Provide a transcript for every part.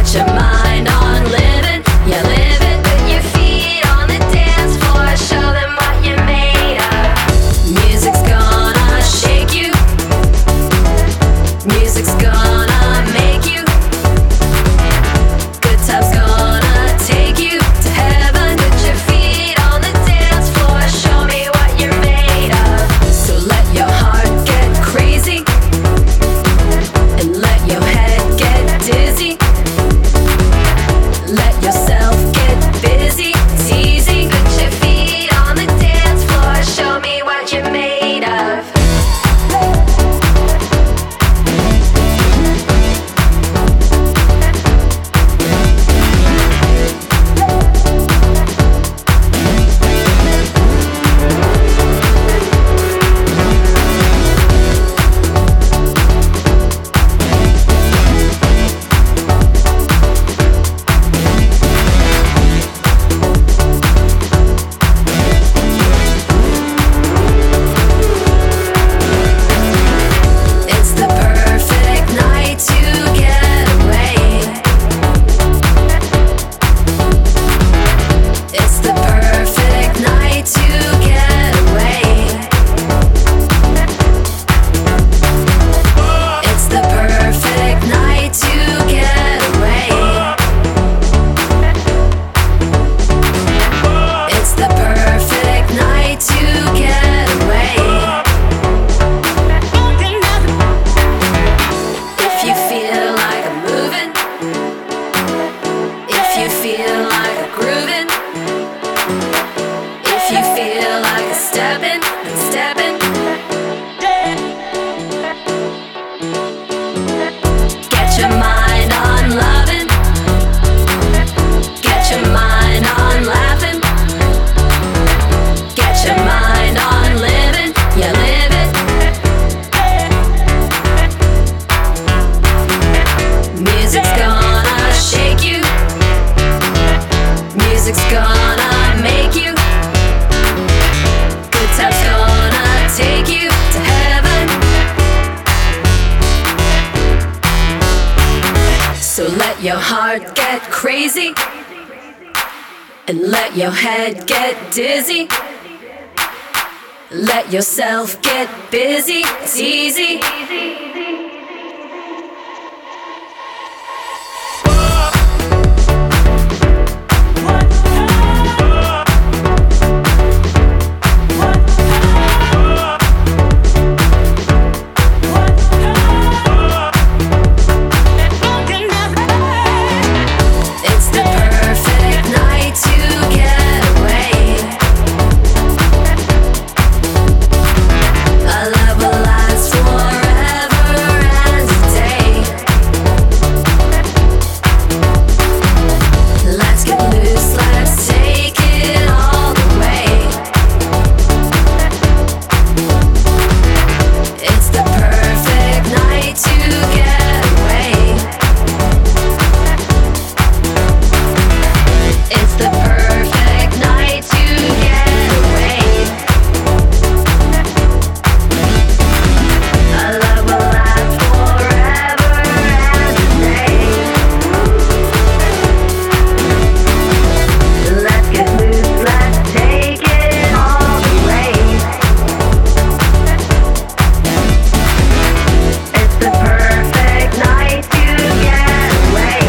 your mind on living, yeah, live it. Put your feet on the dance floor, show them what you're made of. Music's gonna shake you, music's gonna make you. Good times gonna take you to heaven. Put your feet on the dance floor, show me what you're made of. So let your heart get crazy and let your head get dizzy. Let yourself get busy, it's easy. Put your feet on the dance floor, show me what you're made of. It's the perfect night to get away. It's the perfect night to get away. It's the perfect night to get away. It's the perfect night to get away. If you feel like a moving, if you feel like a grooving, if you feel like a stepping, stepping. Get your mind on loving, get your mind on laughing, get your mind on living, yeah, live it. Music's gonna shake you, music's gonna make you. Good times gonna take you to heaven. So let your heart get crazy and let your head get dizzy. Let yourself get busy, it's easy. It's the perfect night to get away. Our love will last forever and a day. Let's get loose, let's take it all the way. It's the perfect night to get away. It's the perfect night to get away. Our love will last forever and a day. Let's get loose, let's take it all the way. It's the perfect night to get away.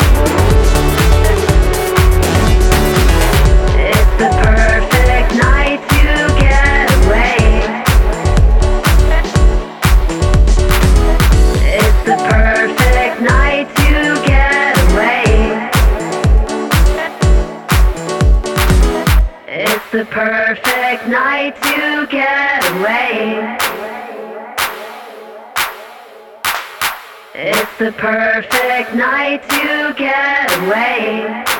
It's the perfect night to get away. It's the perfect night to get away. It's the perfect night to get away. It's the perfect night to get away.